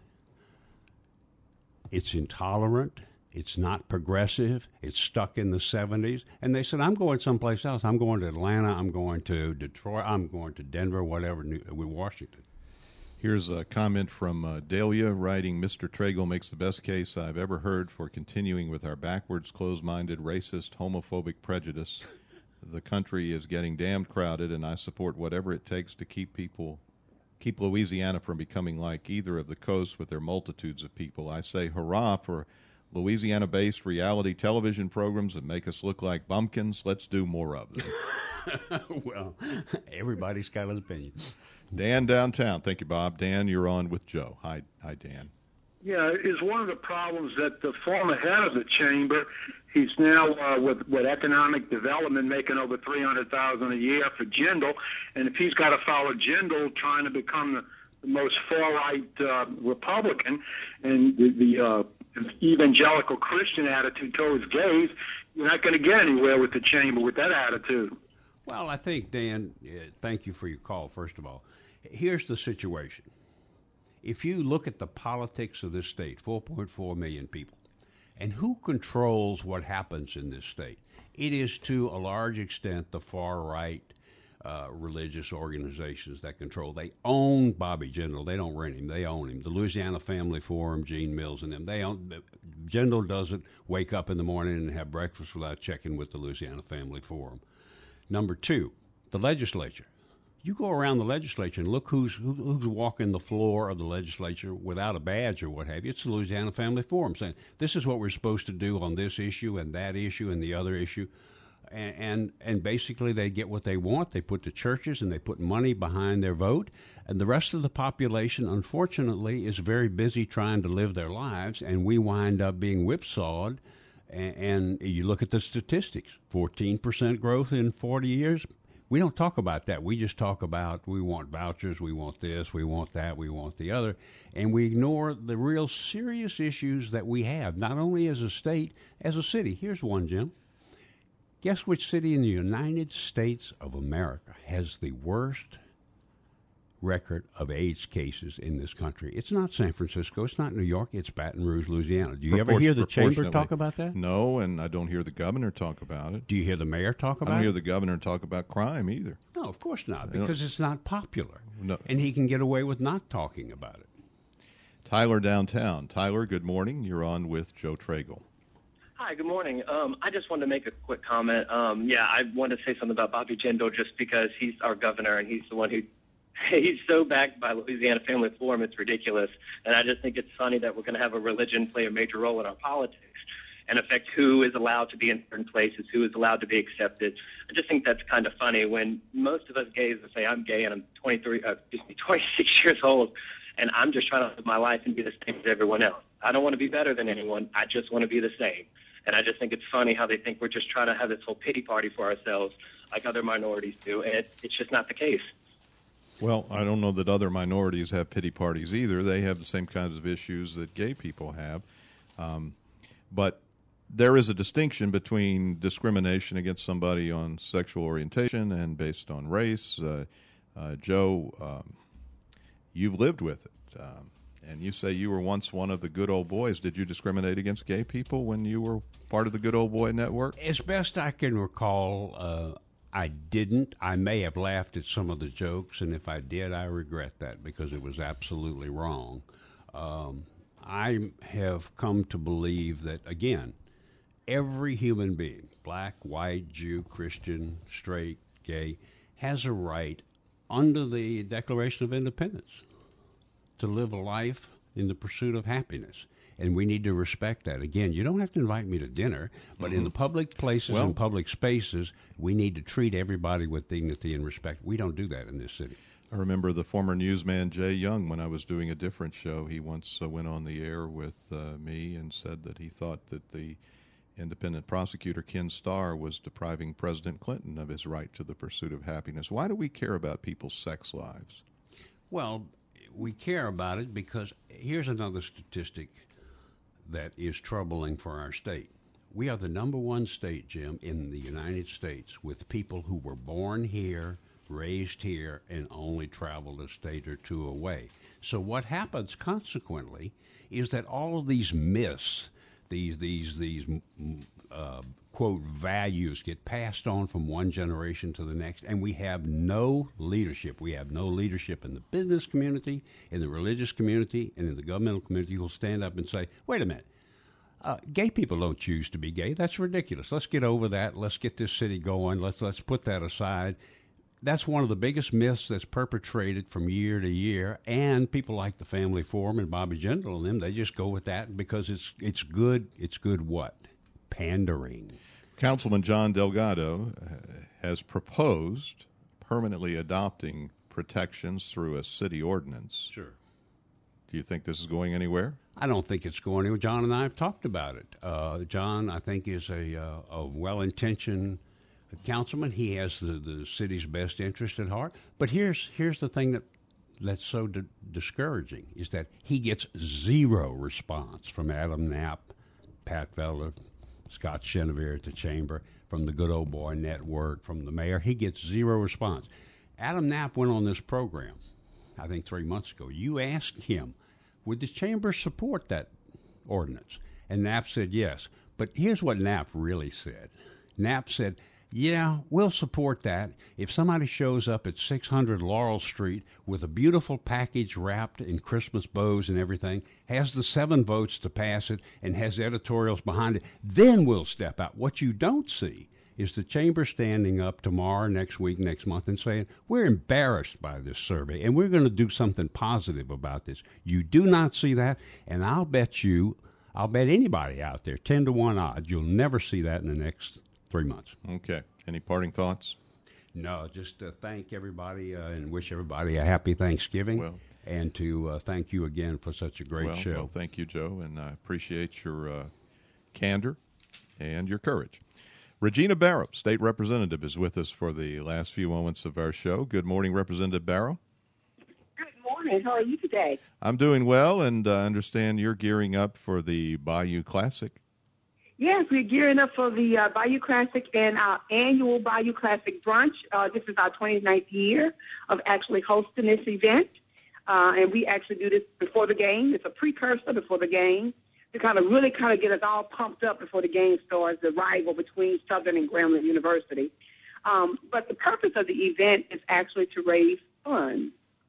Speaker 5: It's intolerant. It's not progressive. It's stuck in the seventies. And they said, I'm going someplace else. I'm going to Atlanta. I'm going to Detroit. I'm going to Denver, whatever, New, Washington.
Speaker 1: Here's a comment from uh, Dahlia writing, Mister Tragel makes the best case I've ever heard for continuing with our backwards, closed-minded, racist, homophobic prejudice. The country is getting damned crowded, and I support whatever it takes to keep people, keep Louisiana from becoming like either of the coasts with their multitudes of people. I say hurrah for Louisiana-based reality television programs that make us look like bumpkins. Let's do more of them.
Speaker 5: Well, everybody's got an opinion.
Speaker 1: Dan downtown. Thank you, Bob. Dan, you're on with Joe. Hi, hi, Dan.
Speaker 7: Yeah, is one of the problems that the former head of the chamber, he's now uh, with with economic development making over three hundred thousand dollars a year for Jindal, and if he's got to follow Jindal trying to become the, the most far-right uh, Republican and the, the uh, evangelical Christian attitude towards gays, you're not going to get anywhere with the chamber with that attitude.
Speaker 5: Well, I think, Dan, uh, thank you for your call, first of all. Here's the situation. If you look at the politics of this state, four point four million people, and who controls what happens in this state, it is to a large extent the far-right uh, religious organizations that control. They own Bobby Jindal. They don't rent him. They own him. The Louisiana Family Forum, Gene Mills and them, they own. Jindal doesn't wake up in the morning and have breakfast without checking with the Louisiana Family Forum. Number two, the legislature. You go around the legislature and look who's who, who's walking the floor of the legislature without a badge or what have you. It's the Louisiana Family Forum saying, this is what we're supposed to do on this issue and that issue and the other issue. And, and and basically they get what they want. They put the churches and they put money behind their vote. And the rest of the population, unfortunately, is very busy trying to live their lives. And we wind up being whipsawed. And, and you look at the statistics, fourteen percent growth in forty years. We don't talk about that. We just talk about we want vouchers, we want this, we want that, we want the other. And we ignore the real serious issues that we have, not only as a state, as a city. Here's one, Jim. Guess which city in the United States of America has the worst record of AIDS cases in this country? It's not San Francisco. It's not New York. It's Baton Rouge, Louisiana. Do you ever hear the chamber talk about that?
Speaker 1: No, and I don't hear the governor talk about it.
Speaker 5: Do you hear the mayor talk about it?
Speaker 1: I don't hear the governor talk about crime either.
Speaker 5: No, of course not, because it's not popular.
Speaker 1: No.
Speaker 5: And he can get away with not talking about it.
Speaker 1: Tyler downtown. Tyler, good morning. You're on with Joe Tragle.
Speaker 8: Hi, good morning. Um, I just wanted to make a quick comment. Um, yeah, I wanted to say something about Bobby Jindal just because he's our governor and he's the one who he's so backed by Louisiana Family Forum, it's ridiculous. And I just think it's funny that we're going to have a religion play a major role in our politics and affect who is allowed to be in certain places, who is allowed to be accepted. I just think that's kind of funny when most of us gays will say, I'm gay and I'm twenty-three, uh, twenty-six years old, and I'm just trying to live my life and be the same as everyone else. I don't want to be better than anyone. I just want to be the same. And I just think it's funny how they think we're just trying to have this whole pity party for ourselves like other minorities do, and it, it's just not the case.
Speaker 1: Well, I don't know that other minorities have pity parties either. They have the same kinds of issues that gay people have. Um, but there is a distinction between discrimination against somebody on sexual orientation and based on race. Uh, uh, Joe, um, you've lived with it. Um, And you say you were once one of the good old boys. Did you discriminate against gay people when you were part of the Good Old Boy Network?
Speaker 5: As best I can recall, uh, I didn't. I may have laughed at some of the jokes, and if I did, I regret that because it was absolutely wrong. Um, I have come to believe that, again, every human being, black, white, Jew, Christian, straight, gay, has a right under the Declaration of Independence to live a life in the pursuit of happiness. And we need to respect that. Again, you don't have to invite me to dinner, but mm-hmm. in the public places
Speaker 1: well,
Speaker 5: and public spaces, we need to treat everybody with dignity and respect. We don't do that in this city.
Speaker 1: I remember the former newsman Jay Young, when I was doing a different show, he once uh, went on the air with uh, me and said that he thought that the independent prosecutor Ken Starr was depriving President Clinton of his right to the pursuit of happiness. Why do we care about people's sex lives?
Speaker 5: Well, we care about it because here's another statistic that is troubling for our state. We are the number one state, Jim, in the United States with people who were born here, raised here, and only traveled a state or two away. So what happens consequently is that all of these myths, these these these uh, quote values get passed on from one generation to the next, and we have no leadership. We have no leadership in the business community, in the religious community, and in the governmental community who will stand up and say, wait a minute, uh, gay people don't choose to be gay. That's ridiculous. Let's get over that. Let's get this city going. Let's let's put that aside. That's one of the biggest myths that's perpetrated from year to year, and people like the Family Forum and Bobby Jindal and them, they just go with that because it's it's good. It's good what? Pandering.
Speaker 1: Councilman John Delgado has proposed permanently adopting protections through a city ordinance.
Speaker 5: Sure.
Speaker 1: Do you think this is going anywhere?
Speaker 5: I don't think it's going anywhere. John and I have talked about it. Uh, John, I think, is a, uh, a well-intentioned councilman. He has the, the city's best interest at heart. But here's here's the thing that that's so di- discouraging is that he gets zero response from Adam Knapp, Pat Felder, Scott Chenevert at the Chamber, from the Good Old Boy Network, from the mayor. He gets zero response. Adam Knapp went on this program, I think three months ago. You asked him, would the Chamber support that ordinance? And Knapp said yes. But here's what Knapp really said. Knapp said, yeah, we'll support that if somebody shows up at six hundred Laurel Street with a beautiful package wrapped in Christmas bows and everything, has the seven votes to pass it, and has editorials behind it, then we'll step out. What you don't see is the chamber standing up tomorrow, next week, next month, and saying, we're embarrassed by this survey, and we're going to do something positive about this. You do not see that, and I'll bet you, I'll bet anybody out there, ten to one odds, you'll never see that in the next three months.
Speaker 1: Okay. Any parting thoughts?
Speaker 5: No, just to thank everybody uh, and wish everybody a happy Thanksgiving.
Speaker 1: Well,
Speaker 5: and to uh, thank you again for such a great
Speaker 1: well,
Speaker 5: show.
Speaker 1: Well, thank you, Joe, and I appreciate your uh, candor and your courage. Regina Barrow, State Representative, is with us for the last few moments of our show. Good morning, Representative Barrow.
Speaker 9: Good morning. How are you today?
Speaker 1: I'm doing well, and I uh, understand you're gearing up for the Bayou Classic.
Speaker 9: Yes, we're gearing up for the uh, Bayou Classic and our annual Bayou Classic brunch. Uh, this is our twenty-ninth year of actually hosting this event. Uh, and we actually do this before the game. It's a precursor before the game to kind of really kind of get us all pumped up before the game starts, the rival between Southern and Grambling University. Um, but the purpose of the event is actually to raise funds,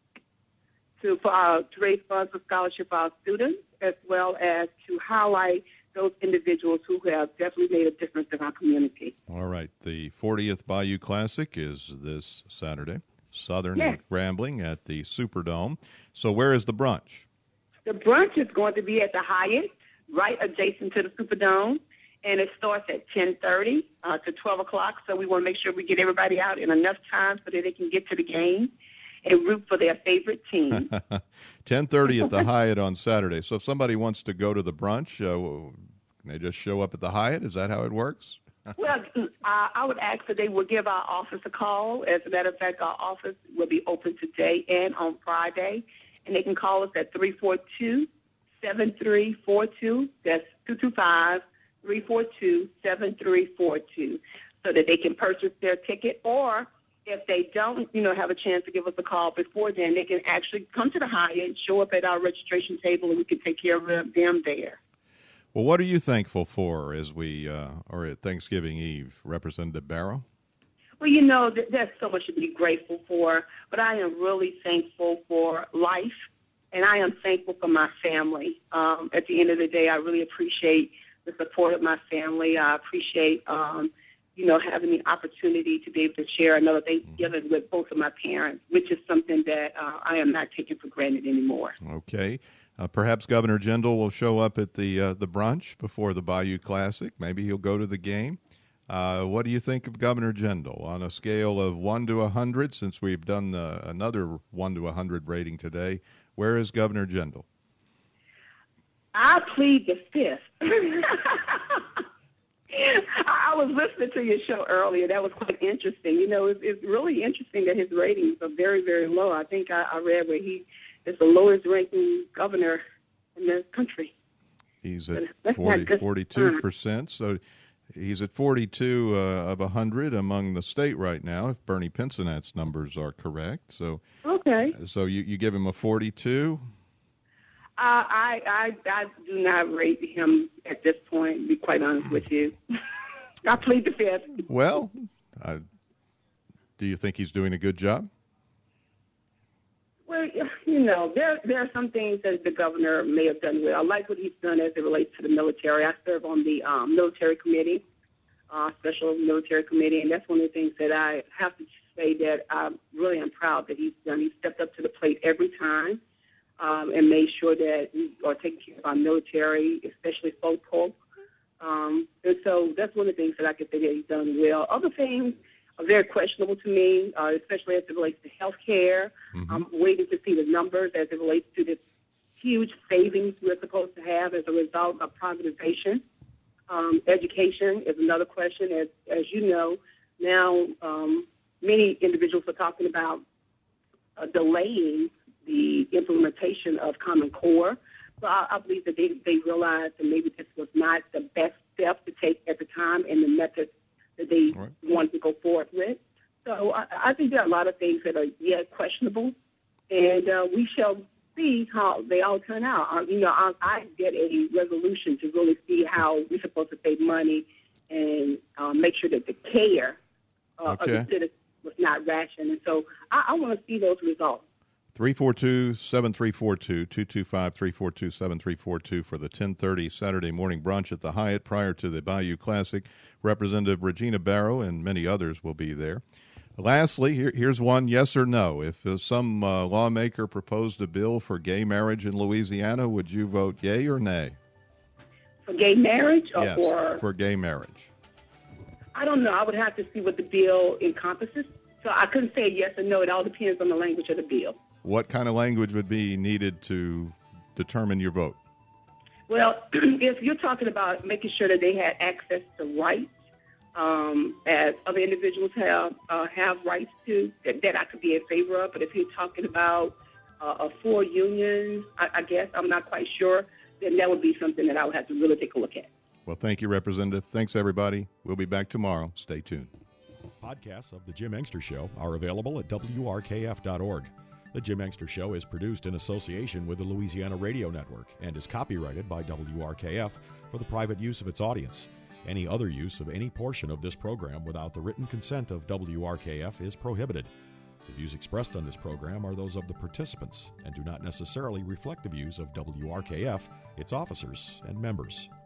Speaker 9: to, for our, to raise funds for scholarship for our students, as well as to highlight those individuals who have definitely made a difference in our community.
Speaker 1: All right. The fortieth Bayou Classic is this Saturday. Southern
Speaker 9: yes.
Speaker 1: Grambling at the Superdome. So where is the brunch?
Speaker 9: The brunch is going to be at the Hyatt, right adjacent to the Superdome, and it starts at ten thirty uh, to twelve o'clock. So we want to make sure we get everybody out in enough time so that they can get to the game and root for their favorite team.
Speaker 1: ten thirty at the Hyatt on Saturday. So if somebody wants to go to the brunch, uh, they just show up at the Hyatt? Is that how it works?
Speaker 9: Well, uh, I would ask that they would give our office a call. As a matter of fact, our office will be open today and on Friday, and they can call us at three four two, seven three four two. That's two two five, three four two, seven three four two, so that they can purchase their ticket. Or if they don't, you know, have a chance to give us a call before then, they can actually come to the Hyatt, show up at our registration table, and we can take care of them there.
Speaker 1: Well, what are you thankful for as we uh, are at Thanksgiving Eve, Representative Barrow?
Speaker 9: Well, you know, th- there's so much to be grateful for, but I am really thankful for life, and I am thankful for my family. Um, at the end of the day, I really appreciate the support of my family. I appreciate, um, you know, having the opportunity to be able to share another Thanksgiving with both of my parents, which is something that uh, I am not taking for granted anymore.
Speaker 1: Okay. Uh, perhaps Governor Jindal will show up at the uh, the brunch before the Bayou Classic. Maybe he'll go to the game. Uh, what do you think of Governor Jindal on a scale of one to a hundred? Since we've done uh, another one to a hundred rating today, where is Governor Jindal?
Speaker 9: I plead the fifth. I was listening to your show earlier. That was quite interesting. You know, it's, it's really interesting that his ratings are very, very low. I think I, I read where he is the lowest ranking governor in the country.
Speaker 1: He's at forty, forty-two percent. So he's at forty-two uh, of one hundred among the state right now, if Bernie Pinsonet's numbers are correct. So
Speaker 9: okay.
Speaker 1: So you, you give him a forty-two?
Speaker 9: Uh, I, I I do not rate him at this point, to be quite honest with you. I plead the fifth.
Speaker 1: Well, uh, do you think he's doing a good job?
Speaker 9: Well, you know, there there are some things that the governor may have done well. I like what he's done as it relates to the military. I serve on the um, military committee, uh, special military committee, and that's one of the things that I have to say that I really am proud that he's done. He stepped up to the plate every time um, and made sure that we are taking care of our military, especially folk hope. Um, and so that's one of the things that I can say that he's done well. Other things are very questionable to me, uh, especially as it relates to health care. Mm-hmm. I'm waiting to see the numbers as it relates to this huge savings we're supposed to have as a result of privatization. Um, education is another question. As, as you know, now um, many individuals are talking about uh, delaying the implementation of Common Core. So I, I believe that they, they realized that maybe this was not the best step to take at the time and the method that they right. want to go forward with. So I, I think there are a lot of things that are yet questionable, and uh, we shall see how they all turn out. Uh, you know, I, I get a resolution to really see how we're supposed to save money and uh, make sure that the care uh,
Speaker 1: okay.
Speaker 9: of the citizens was not rationed. And so I, I want to see those results.
Speaker 1: three four two, seven three four two, two two five, three four two, seven three four two for the ten thirty Saturday morning brunch at the Hyatt prior to the Bayou Classic. Representative Regina Barrow and many others will be there. Lastly, here, here's one yes or no. If uh, some uh, lawmaker proposed a bill for gay marriage in Louisiana, would you vote yay or nay?
Speaker 9: For gay marriage or
Speaker 1: yes,
Speaker 9: for...
Speaker 1: for gay marriage.
Speaker 9: I don't know. I would have to see what the bill encompasses. So I couldn't say yes or no. It all depends on the language of the bill.
Speaker 1: What kind of language would be needed to determine your vote?
Speaker 9: Well, if you're talking about making sure that they had access to rights, um, as other individuals have uh, have rights to, that, that I could be in favor of. But if you're talking about uh, a full union, I, I guess I'm not quite sure, then that would be something that I would have to really take a look at.
Speaker 1: Well, thank you, Representative. Thanks, everybody. We'll be back tomorrow. Stay tuned.
Speaker 10: Podcasts of The Jim Engster Show are available at W R K F dot org. The Jim Engster Show is produced in association with the Louisiana Radio Network and is copyrighted by W R K F for the private use of its audience. Any other use of any portion of this program without the written consent of W R K F is prohibited. The views expressed on this program are those of the participants and do not necessarily reflect the views of W R K F, its officers, and members.